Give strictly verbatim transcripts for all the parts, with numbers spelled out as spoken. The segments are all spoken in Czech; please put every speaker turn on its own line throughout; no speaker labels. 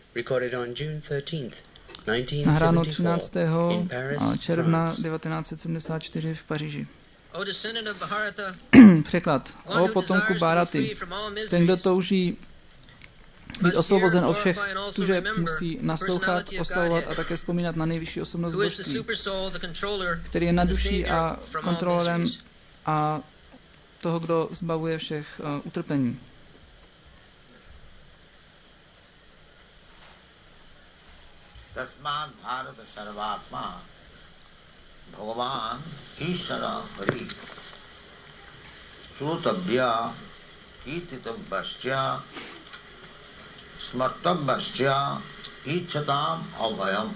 Nahráno třináctého června devatenáct set sedmdesát čtyři v Paříži. Překlad. O potomku Bharaty. Ten, kdo touží být osvobozen od všech tužeb, musí naslouchat, oslavovat a také vzpomínat na nejvyšší osobnost božství, který je nad duší a kontrolorem a toho, kdo zbavuje všech uh, utrpení.
Tasmāt bharata sarvātmā bhagavān īśvara hari śrutavya kīrtitavyasya smartavyasya icchatām abhayam.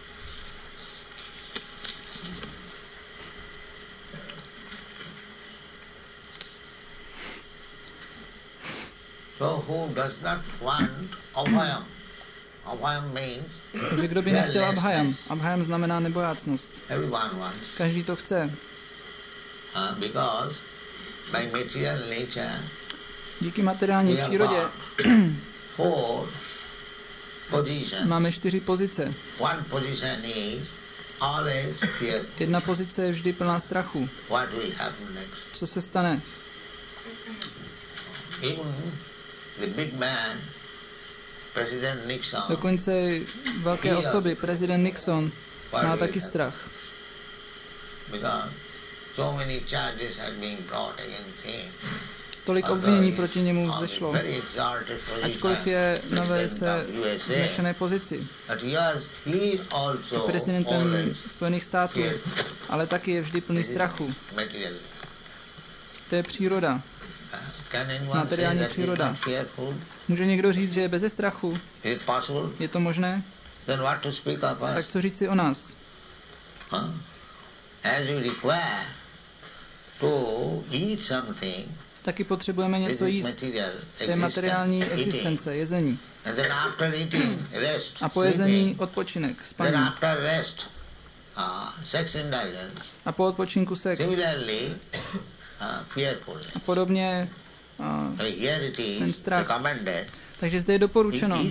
So who does not want abhayam? Abhayam means,
takže kdo by nechtěl abhayam? Abhayam znamená nebojácnost. Každý to chce.
Uh, because by material nature,
díky materiální přírodě
four positions.
Máme čtyři pozice.
One position is always fear.
Jedna pozice je vždy plná strachu.
What will happen next?
Co se stane?
Even the big man, President Nixon,
dokonce velké osoby, prezident Nixon, má taky strach. Tolik obvinění proti němu vzešlo, ačkoliv je na velice vznešené pozici. Je prezidentem Spojených států, ale taky je vždy plný strachu. To je příroda. Materiální příroda. Může někdo říct, že je beze strachu? Je to možné? Tak co říci o nás? Taky potřebujeme něco jíst. To je materiální existence, jezení. A po jezení odpočinek, spaní. A po odpočinku sex. A podobně a ten strach. Takže zde je doporučeno.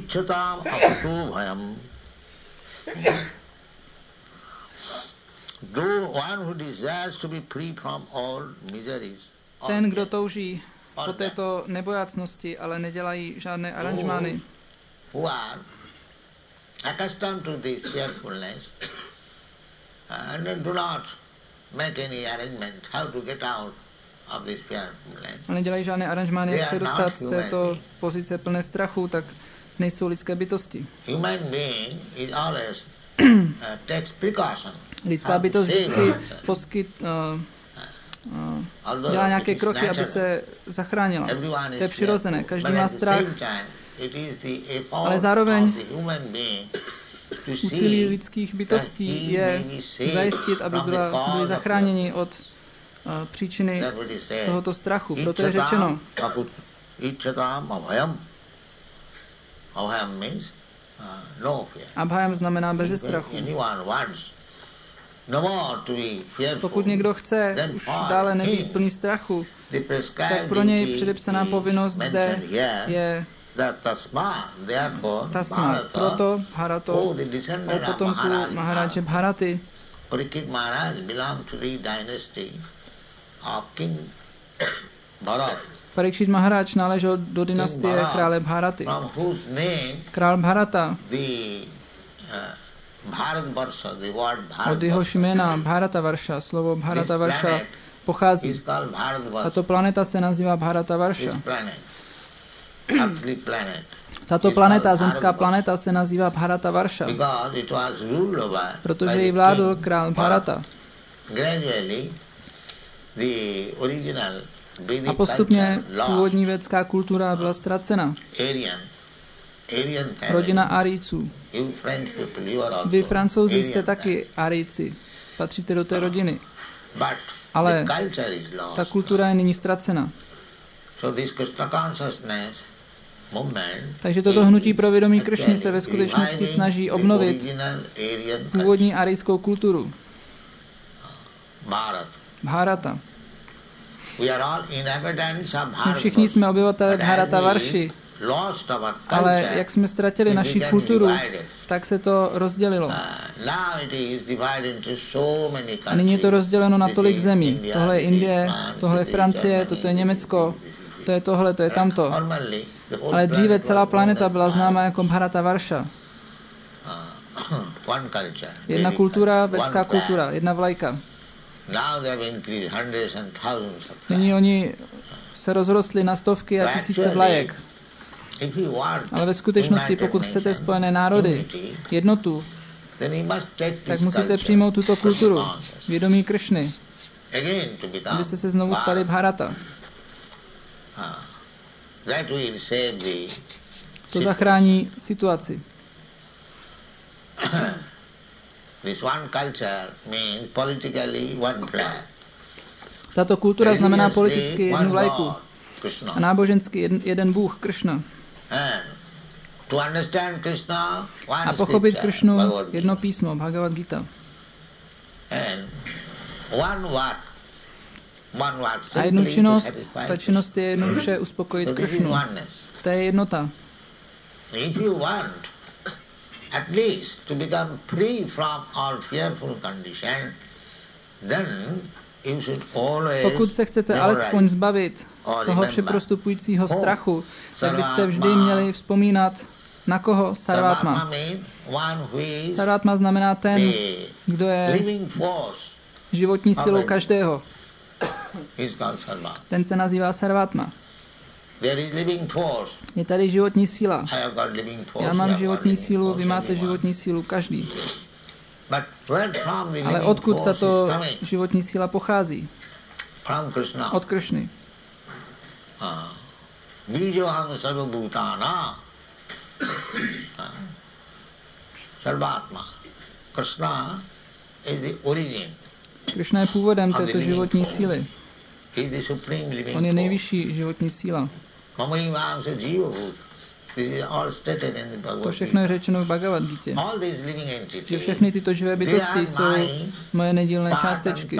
Ten, kdo touží po této nebojácnosti, ale nedělají žádné aranžmány, ale nedělají žádné aranžmány, jak se dostat z této pozice plné strachu, tak nejsou lidské bytosti. Lidská bytost vždycky poskyt, uh, uh, dělá nějaké kroky, aby se zachránila. To je přirozené. Každý má strach, ale zároveň úsilí lidských bytostí je zajistit, aby byla, byli zachráněni od uh, příčiny tohoto strachu. Proto je řečeno, abhayam znamená beze strachu. Pokud někdo chce už dále nebýt plný strachu, tak pro něj předepsaná povinnost zde je tasma. Proto Bharato, o potomku Maharáže Bharaty, Parikšit Maharáj náležel do dynastie krále Bharaty. Král Bharata, od jehož jména Bharatavarsha, slovo Bharatavarsha pochází. Tato planeta se nazývá Bharatavarsha. Tato planeta, zemská planeta, se nazývá Bharatavarsha, protože ji vládl král Bharata. A postupně původní védská kultura byla ztracena. Rodina Árijců. Vy, Francouzi, jste taky Árijci. Patříte do té rodiny. Ale ta kultura je nyní ztracena. Takže toto hnutí pro vědomí Krišny se ve skutečnosti snaží obnovit původní árijskou kulturu. Bharata. My všichni jsme obyvatelé Bharatavarshy, Ale jak jsme ztratili naši kulturu, tak se to rozdělilo. A nyní je to rozděleno na tolik zemí. Tohle je Indie, tohle je Francie, toto je Německo, to je tohle, to je tamto. Ale dříve celá planeta byla známa jako Bharatavarsha. Jedna kultura, védská kultura, jedna vlajka. Nyní oni se rozrostli na stovky a tisíce vlajek. Ale ve skutečnosti, pokud chcete Spojené národy, jednotu, tak musíte přijmout tuto kulturu, vědomí Kršny, abyste se znovu stali Bharata. To zachrání situaci. Tato kultura znamená politicky jednu vlajku a nábožensky jeden, jeden Bůh, Kršna. A pochopit Kršnu jedno písmo, Bhagavad Gita. A jednu činnost, ta činnost je jednoduše uspokojit Kršnu. To je jednota.
At least to become free from all fearful condition, then you should always
Pokud se chcete alespoň zbavit toho všeprostupujícího strachu, tak byste vždy měli vzpomínat, na koho Sarvatma. Sarvatma znamená ten, kdo je životní silou každého. Ten se nazývá Sarvatma. Je tady životní síla. Já mám životní sílu, vy máte životní sílu, každý. Ale odkud tato životní síla pochází? Od Kršny. Kršna je původem této životní síly. On je nejvyšší životní síla. To všechno je řečeno v Bhagavad Gitě. Že všechny tyto živé bytosti jsou moje nedílné částečky.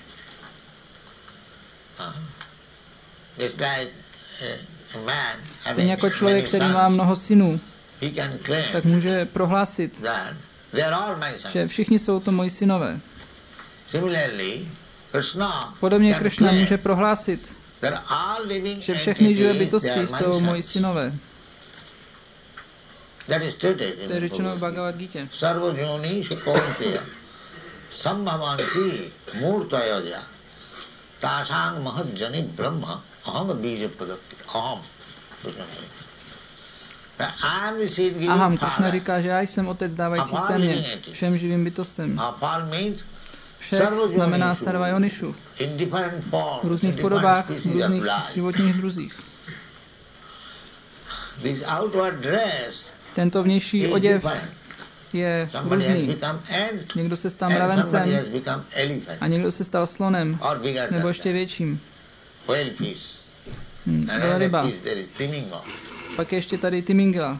Stejně jako člověk, který má mnoho synů, tak může prohlásit, že všichni jsou to moji synové. Podobně Kršna může prohlásit, že všechny živé bytosti jsou moji synové. To je řečeno v Bhagavad Gitě. Aham, Kršna říká, že já jsem otec dávající semě všem živým bytostem. Všech znamená Sarvajonishu. V různých podobách, v různých životních druzích. Tento vnější oděv je různý. Někdo se stal mravencem a někdo se stal slonem, nebo ještě větším. Hmm, ryba. Pak je ještě tady Timingla.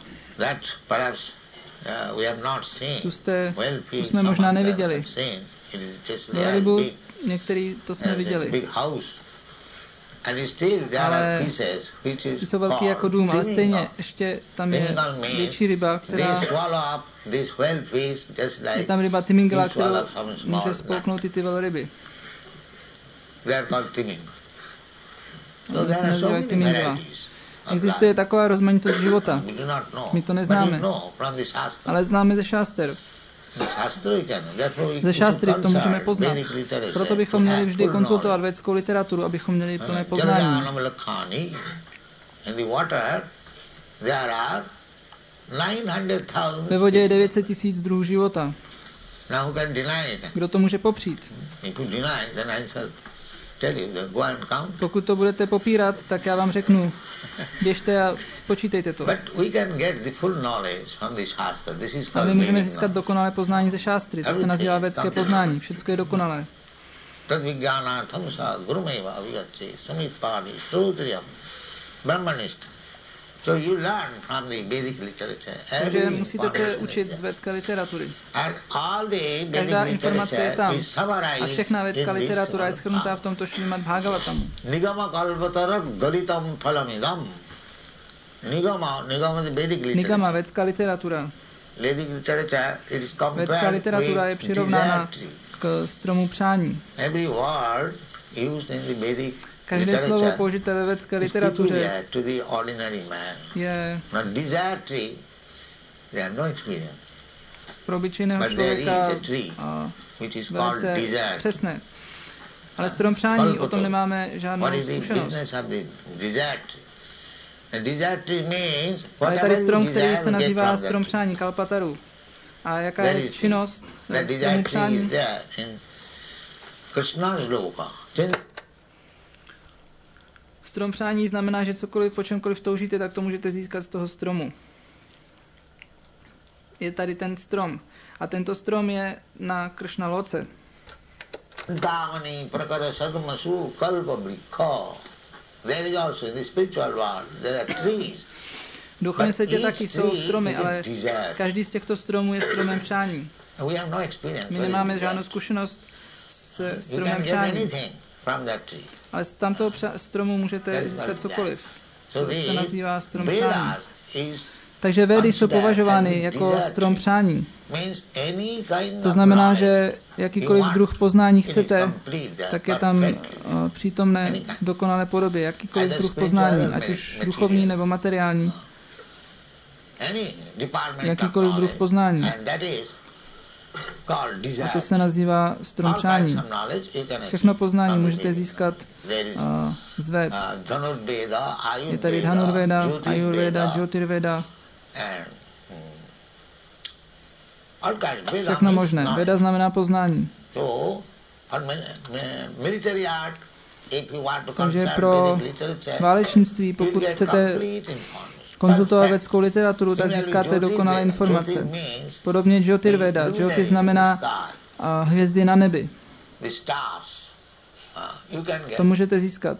Tu, jste, tu jsme možná neviděli. Rybu, některý to jsme viděli. Ale ty jsou velký jako dům, ale stejně ještě tam je větší ryba, která je tam ryba Timingla, kterou může spolknout i ty velryby. Ale se nazývají Timingla. Existuje taková rozmanitost života. My to neznáme, ale známe ze šáster. Ze šástry to můžeme poznat. Proto bychom měli vždy konzultovat védskou literaturu, abychom měli plné poznání. Ve vodě je devět set tisíc druhů života. Kdo to může popřít? Pokud to budete popírat, tak já vám řeknu, běžte a spočítejte to. A my můžeme získat dokonalé poznání ze šástry, to se nazývá védské poznání, všechno je dokonalé. Takže musíte se učit z védské literatury. Každá informace je tam. A všechna védská literatura je shrnutá v tomto Šrimad Bhagavatamu.
Nigama, Nigama is Vedic literature.
Nigama, védská literatura.
Vedic literature, it is compared
Védská literatura je
with
přirovnána
desert tree.
k stromu přání.
Every word used in the Vedic
Každé slovo použité ve védské literatuře
to the ordinary man.
je
Not desert tree, they have no experience.
pro obyčejného člověka a velice přesné. Ale strom přání, o tom nemáme žádnou zkušenost. Ale tady strom, který se nazývá strom přání, kalpataru. A jaká je činnost stromu přání? Strom přání znamená, že cokoliv, po čemkoliv toužíte, tak to můžete získat z toho stromu. Je tady ten strom. A tento strom je na Kršna loce. V duchovním světě taky jsou stromy, ale každý z těchto stromů je stromem přání. My nemáme žádnou zkušenost s stromem přání. Ale z tamtoho stromu můžete získat cokoliv. To se nazývá strom přání. Takže Védy jsou považovány jako strom přání. To znamená, že jakýkoliv druh poznání chcete, tak je tam přítomné v dokonalé podobě. Jakýkoliv druh poznání, ať už duchovní nebo materiální. Jakýkoliv druh poznání. A to se nazývá strom přání. Všechno poznání můžete získat uh, z Véd. Je tady Dhanurveda, Ayurveda, Jyotirveda. Všechno možné. Veda znamená poznání. Takže pro válečnictví, pokud chcete konzultovat védskou literaturu, tak získáte dokonalé informace. Podobně Jyotirveda. Jyoti znamená uh, hvězdy na nebi. To můžete získat.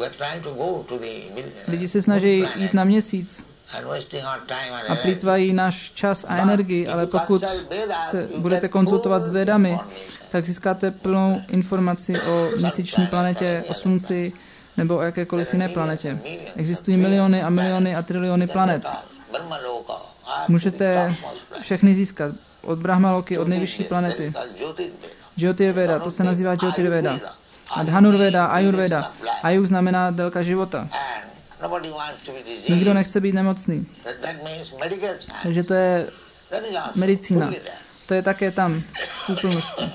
Lidi se snaží jít na měsíc a plýtvají náš čas a energii, ale pokud se budete konzultovat s Védami, tak získáte plnou informaci o měsíční planetě, o slunci nebo o jakékoliv jiné planetě. Existují miliony a miliony a triliony planet. Můžete všechny získat od Brahmaloky, od nejvyšší planety. Jyotirveda, to se nazývá Jyotirveda. A Dhanurveda, Ayurveda. Ayu znamená délka života. Nikdo nechce být nemocný. Takže to je medicína. To je také tam v úplnosti.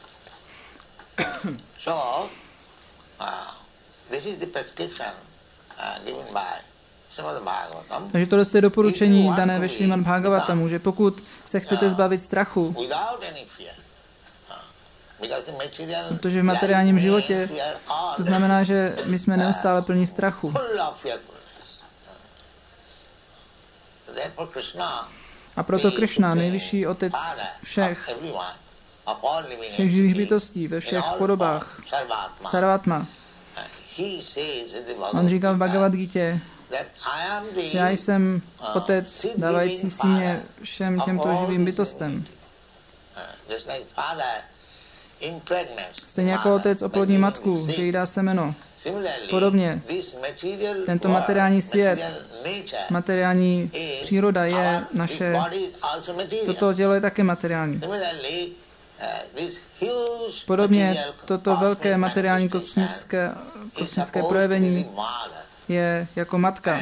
Takže tohle je doporučení dané ve Šrímad Bhagavatamu, že pokud se chcete zbavit strachu, protože v materiálním životě to znamená, že my jsme neustále plní strachu. A proto Krishna, nejvyšší otec všech, všech živých bytostí, ve všech podobách, Sarvatma, on říká v Bhagavad Gitě, že já jsem otec dávající símě všem těmto živým bytostem. Stejně jako otec oplodní matku, že jí dá semeno. Podobně, tento materiální svět, materiální příroda je naše, toto tělo je také materiální. Podobně, toto velké materiální kosmické, kosmické projevení je jako matka.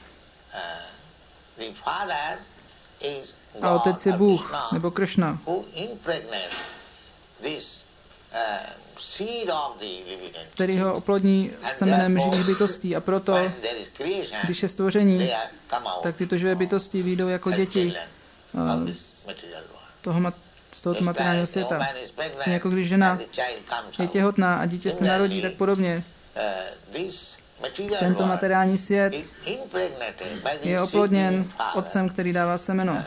A otec je Bůh, nebo Krishna, který ho oplodní semenem živých bytostí. A proto, když je stvoření, tak tyto živé bytosti vyjdou jako děti z, toho, z tohoto materiálního světa. Stejně jako když žena je těhotná a dítě se narodí, tak podobně. Tento materiální svět je oplodněn otcem, který dává semeno.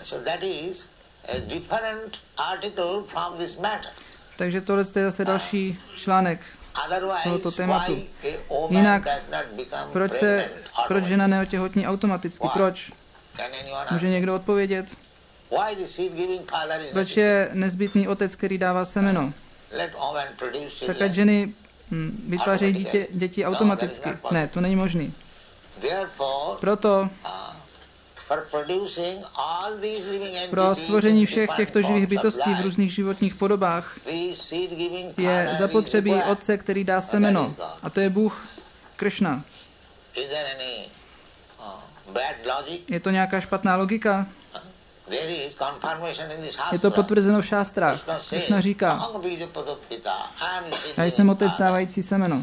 Takže tohle je zase další článek tohoto tématu. Jinak, proč, se, proč žena neotěhotní automaticky? Proč? Může někdo odpovědět? Proč je nezbytný otec, který dává semeno? Tak ať ženy hm, vytvářejí dítě, děti automaticky. Ne, to není možný. Proto Pro stvoření všech těchto živých bytostí v různých životních podobách je zapotřebí Otce, který dá semeno. A to je Bůh Kršna. Je to nějaká špatná logika? Je to potvrzeno v šástrách. Kršna říká, já jsem Otec dávající semeno.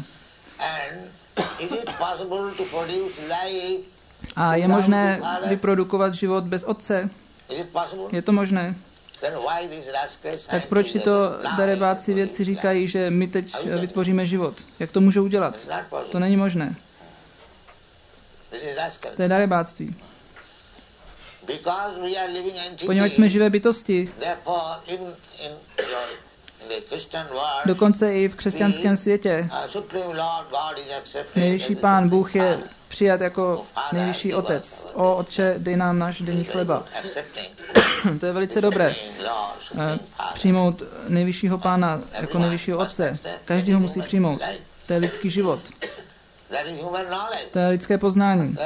A je možné vyprodukovat život bez Otce? Je to možné? Tak proč tyto darebáci vědci říkají, že my teď vytvoříme život? Jak to můžou udělat? To není možné. To je darebáctví. Poněvadž jsme živé bytosti, dokonce i v křesťanském světě, nejvyšší Pán Bůh je přijat jako nejvyšší Otec. O Otče, dej nám náš denní chleba. To je velice dobré. Přijmout nejvyššího Pána jako nejvyššího Otce. Každý ho musí přijmout. To je lidský život. To je lidské poznání.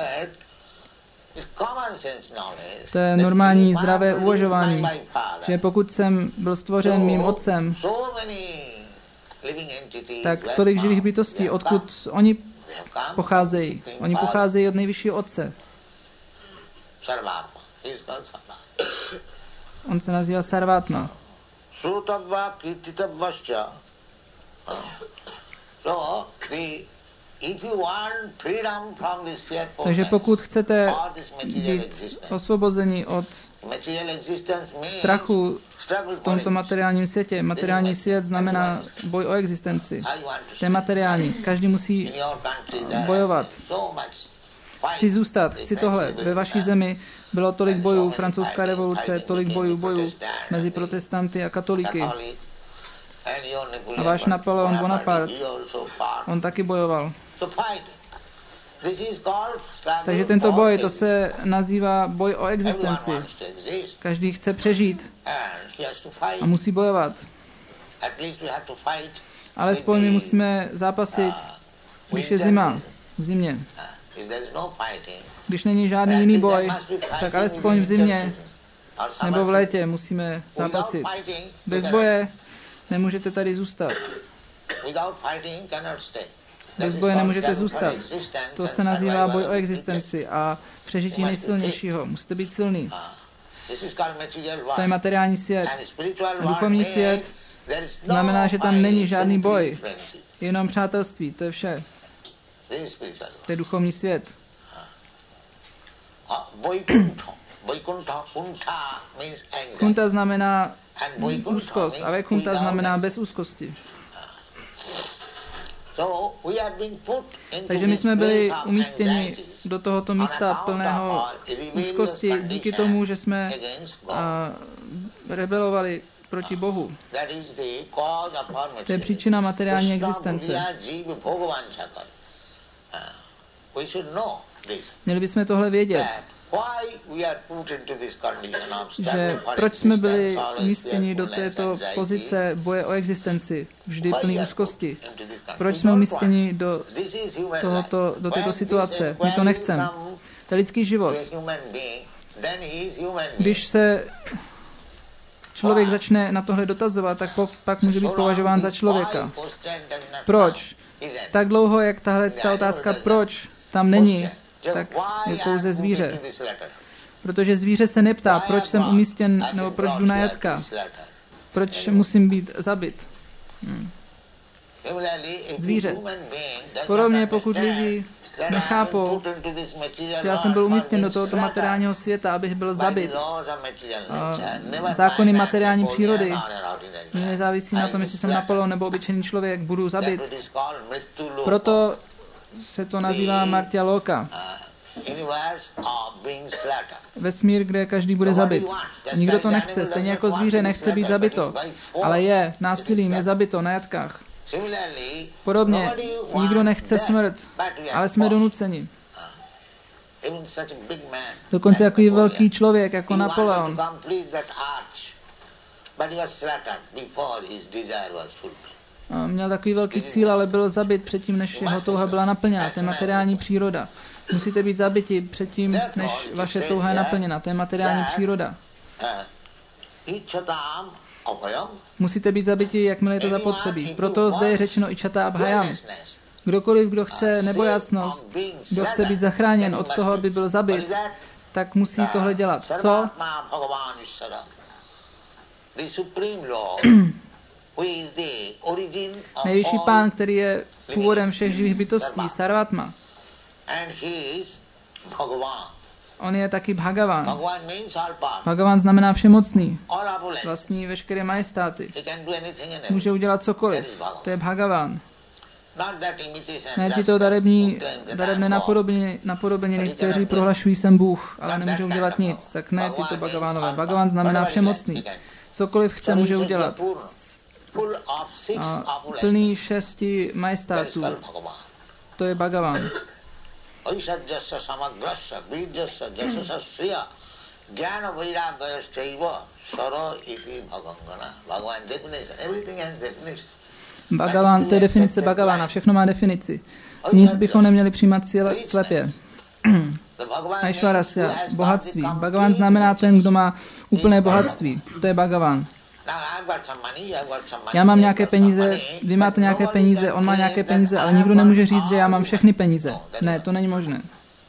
To je normální zdravé uvažování, že pokud jsem byl stvořen mým Otcem, tak tolik živých bytostí, odkud oni pocházejí? Oni pocházejí od nejvyššího Otce. On se nazývá Sarvátma. Takže pokud chcete být osvobozeni od strachu v tomto materiálním světě, materiální svět znamená boj o existenci. To je materiální. Každý musí bojovat. Chci zůstat, chci tohle. Ve vaší zemi bylo tolik bojů, francouzská revoluce, tolik bojů, bojů mezi protestanty a katolíky. A váš Napoleon Bonaparte, on taky bojoval. Takže tento boj, to se nazývá boj o existenci. Každý chce přežít a musí bojovat. Alespoň my musíme zápasit, když je zima, v zimě. Když není žádný jiný boj, tak alespoň v zimě nebo v létě musíme zápasit. Bez boje nemůžete tady zůstat. Bez boje nemůžete zůstat. To se nazývá boj o existenci a přežití nejsilnějšího. Musíte být silný. To je materiální svět. A duchovní svět znamená, že tam není žádný boj. Jenom přátelství. To je vše. To je duchovní svět. Kunta znamená úzkost a Vaikunta znamená bez úzkosti. Takže my jsme byli umístěni do tohoto místa plného úzkosti díky tomu, že jsme a, rebelovali proti Bohu. To je příčina materiální existence. Měli bychom tohle vědět, že proč jsme byli umístěni do této pozice boje o existenci, vždy plný úzkosti. Proč jsme umístěni do, tohoto, do této situace? My to nechceme. To je lidský život. Když se člověk začne na tohle dotazovat, tak pak může být považován za člověka. Proč? Tak dlouho, jak tahle ta otázka proč tam není, tak je pouze zvíře. Protože zvíře se neptá, proč jsem umístěn, nebo proč jdu na jatka. Proč musím být zabit. Hmm. Zvíře. Podobně pokud lidi nechápou, že já jsem byl umístěn do tohoto materiálního světa, abych byl zabit. A zákony materiální přírody nezávisí na tom, jestli jsem Napoleon nebo obyčejný člověk, budu zabit. Proto se to nazývá Martya Loka. Vesmír, kde každý bude zabit. Nikdo to nechce, stejně jako zvíře nechce být zabito. Ale je, násilím je zabito na jatkách. Podobně, nikdo nechce smrt, ale jsme donuceni. Dokonce takový velký člověk, jako Napoleon. Měl takový velký cíl, ale byl zabit předtím, než jeho touha byla naplněna. To je materiální příroda. Musíte být zabiti předtím, než vaše touha je naplněna. To je materiální příroda. Musíte být zabiti, jakmile je to zapotřebí. Proto zde je řečeno ičata abhayam. Kdokoliv, kdo chce nebojácnost, kdo chce být zachráněn od toho, aby byl zabit, tak musí tohle dělat. Co? Nejvyšší pán, který je původem všech živých bytostí, Sarvatma. On je taky Bhagavan. Bhagavan znamená všemocný. Vlastní veškeré majestáty. Může udělat cokoliv. To je Bhagavan. Ne tyto darební, darebné napodobeniny, kteří prohlašují jsem Bůh, ale nemůžou udělat nic. Tak ne tyto Bhagavánové. Bhagavan znamená všemocný. Cokoliv chce, může udělat. A plný šesti majestátů. To je Bhagavan. Bhagavan, to je definice Bhagavana, všechno má definici. Nic bychom neměli přijímat slepě. Aishwarasya, bohatství. Bhagavan znamená ten, kdo má úplné bohatství. To je Bhagavan. Já mám nějaké peníze, vy máte nějaké peníze, on má nějaké peníze, ale nikdo nemůže říct, že já mám všechny peníze. Ne, to není možné.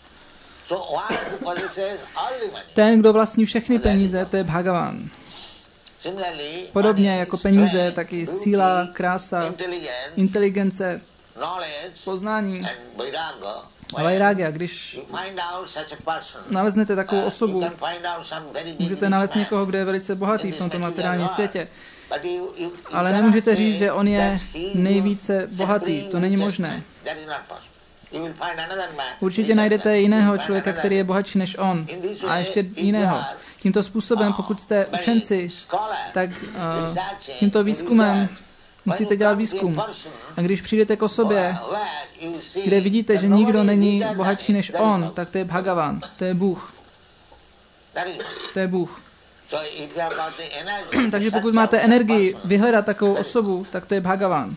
Ten, kdo vlastní všechny peníze, to je Bhagavan. Podobně jako peníze, tak i síla, krása, inteligence, poznání a vajrágya. Když naleznete takovou osobu, můžete nalézt někoho, kdo je velice bohatý v tomto materiálním světě, ale nemůžete říct, že on je nejvíce bohatý. To není možné. Určitě najdete jiného člověka, který je bohatší než on. A ještě jiného. Tímto způsobem, pokud jste učenci, tak uh, tímto výzkumem musíte dělat výzkum. A když přijdete k osobě, kde vidíte, že nikdo není bohatší než on, tak to je Bhagavan, to je Bůh. To je Bůh. Takže pokud máte energii vyhledat takovou osobu, tak to je Bhagavan.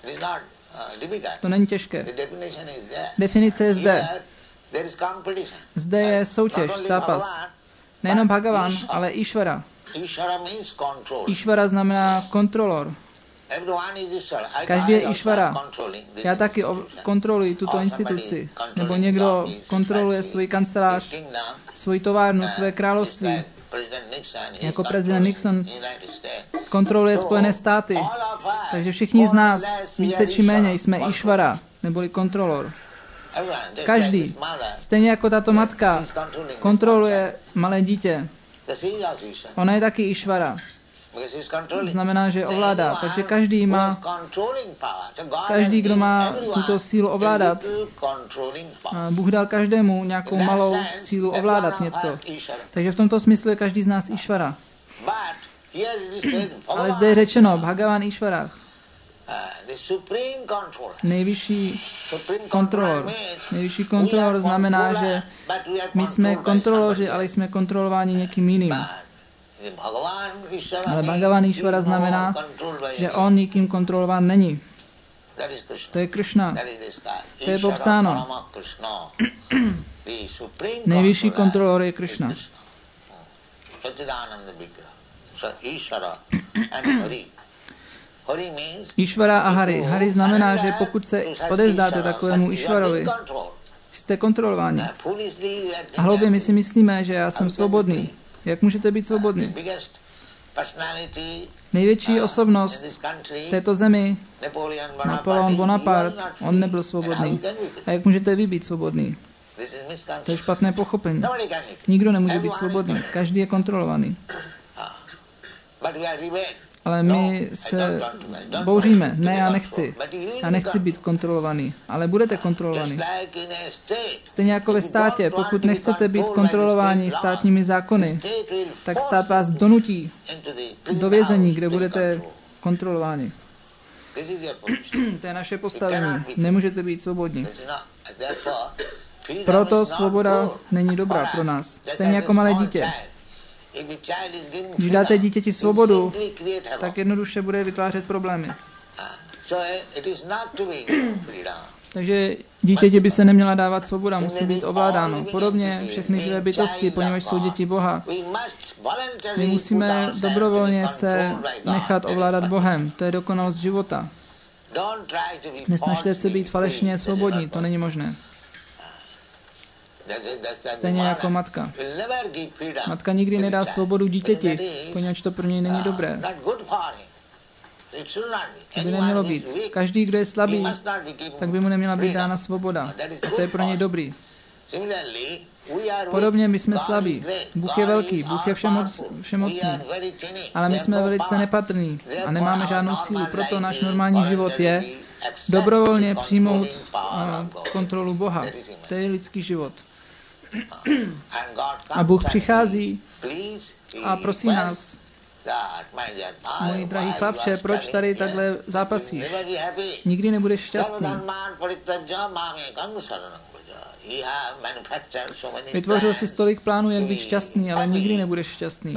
To není těžké. Definice je zde. Zde je soutěž, zápas. Nejenom Bhagavan, ale Ishvara. Ishvara znamená kontrolor. Každý je Ishvara. Já taky kontroluji tuto instituci. Nebo někdo kontroluje svůj kancelář, svůj továrnu, své království. Jako prezident Nixon kontroluje Spojené státy. Takže všichni z nás, více či méně, jsme Ishvara, neboli kontrolor. Každý, stejně jako tato matka, kontroluje malé dítě. Ona je taky Ishvara. Znamená, že ovládá. Takže každý má, každý, kdo má tuto sílu ovládat, Bůh dal každému nějakou malou sílu ovládat něco. Takže v tomto smyslu je každý z nás Ishvara. Ale zde je řečeno Bhagavan Ishvara. Nejvyšší kontrolor. Nejvyšší kontrolor znamená, že my jsme kontroloři, ale jsme kontrolováni někým jiným. Ale Bhagavan Ishvara znamená, že on nikým kontrolován není. To je Krishna. To je popsáno. Nejvyšší kontrolor je Krishna. Ishvara a Hari. Hari znamená, že pokud se odevzdáte takovému Ishvarovi, jste kontrolováni. A hloubě my si myslíme, že já jsem svobodný. Jak můžete být svobodný? Největší osobnost v této zemi, Napoleon Bonaparte, on nebyl svobodný. A jak můžete vy být svobodný? To je špatné pochopení. Nikdo nemůže být svobodný. Každý je kontrolovaný. Ale my se bouříme. Ne, já nechci. Já nechci být kontrolovaný. Ale budete kontrolovaný. Stejně jako ve státě, pokud nechcete být kontrolováni státními zákony, tak stát vás donutí do vězení, kde budete kontrolováni. To je naše postavení. Nemůžete být svobodní. Proto svoboda není dobrá pro nás. Stejně jako malé dítě. Když dáte dítěti svobodu, tak jednoduše bude vytvářet problémy. Takže dítěti by se neměla dávat svoboda, musí být ovládáno. Podobně všechny živé bytosti, poněvadž jsou děti Boha. My musíme dobrovolně se nechat ovládat Bohem. To je dokonalost života. Nesnažte se být falešně svobodní, to není možné. Stejně jako matka. Matka nikdy nedá svobodu dítěti, poněvadž to pro něj není dobré. To by nemělo být. Každý, kdo je slabý, tak by mu neměla být dána svoboda. A to je pro něj dobrý. Podobně my jsme slabí. Bůh je velký, Bůh je všemoc, všemocný. Ale my jsme velice nepatrní a nemáme žádnou sílu. Proto náš normální život je dobrovolně přijmout uh, kontrolu Boha. To je lidský život. A Bůh přichází a prosí nás: můj drahý chlapče, proč tady takhle zápasíš? Nikdy nebudeš šťastný. Vytvořil si tolik plánů, jak být šťastný, ale nikdy nebudeš šťastný.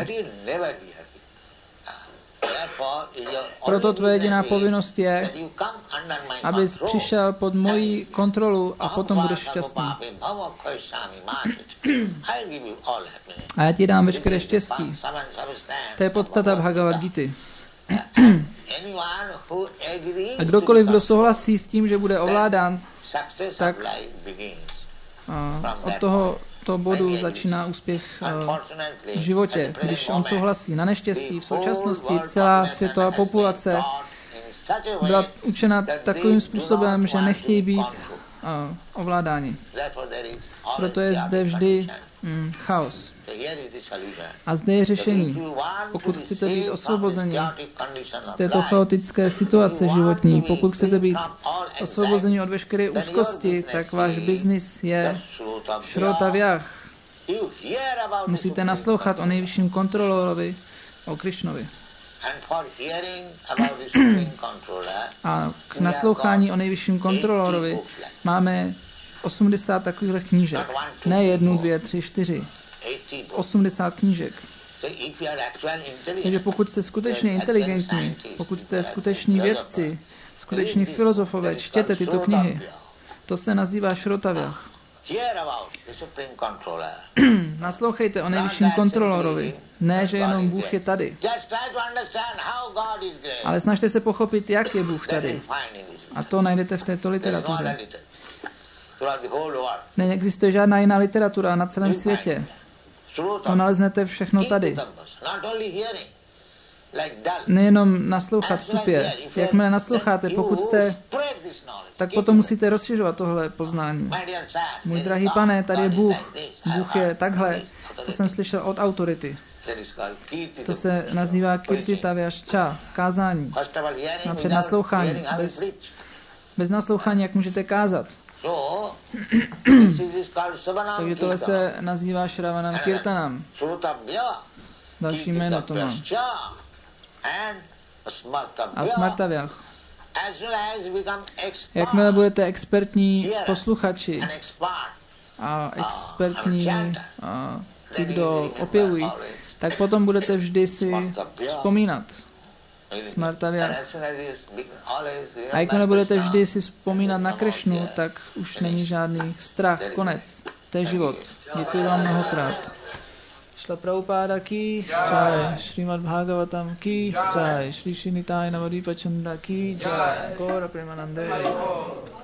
Proto tvoje jediná povinnost je, abys přišel pod moji kontrolu a potom budeš šťastný. A já ti dám veškeré štěstí. To je podstata Bhagavad Gity. A kdokoliv, kdo souhlasí s tím, že bude ovládán, tak od toho to bodu začíná úspěch v životě. Když on souhlasí. Na neštěstí v současnosti celá světová populace byla učena takovým způsobem, že nechtějí být ovládáni. Proto je zde vždy mm, chaos. A zde je řešení. Pokud chcete být osvobozeni z této chaotické situace životní, pokud chcete být osvobozeni od veškeré úzkosti, tak váš biznis je Šrota Vyah. Musíte naslouchat o nejvyšším kontrolorovi, o Krišnovi. A k naslouchání o nejvyšším kontrolorovi máme osmdesát takových knížek. Ne jednu, dvě, tři, čtyři. osmdesát knížek. Takže pokud jste skutečně inteligentní, pokud jste skuteční vědci, skuteční filozofové, čtěte tyto knihy. To se nazývá Šrota Vyah. Naslouchejte o nejvyšším kontrolorovi. Ne, že jenom Bůh je tady. Ale snažte se pochopit, jak je Bůh tady. A to najdete v této literatuře. Neexistuje žádná jiná literatura na celém světě. To naleznete všechno tady. Nejenom naslouchat tupě. Jakmile nasloucháte, pokud jste, tak potom musíte rozšiřovat tohle poznání. Můj drahý pane, tady je Bůh. Bůh je takhle. To jsem slyšel od autority. To se nazývá Kirtita Vyascha, kázání. Napřed naslouchání. Bez, bez naslouchání, jak můžete kázat? Takže tohle se nazývá Shravanam Kirtanam. Další jméno to má. A Smarta Vyah. Jakmile budete expertní posluchači a expertní a ti, kdo opěvují, tak potom budete vždy si vzpomínat Smarta Vyah. A jakmile budete vždy si vzpomínat na Krišnu, tak už není žádný strach, konec. To je život. Děkuji vám mnohokrát. Šla Prabhupáda ki jai, Srimad Bhagavatam ki jai, Shri Shri Nitai Navadvipa Chandra ki jai, Gaura Premanande.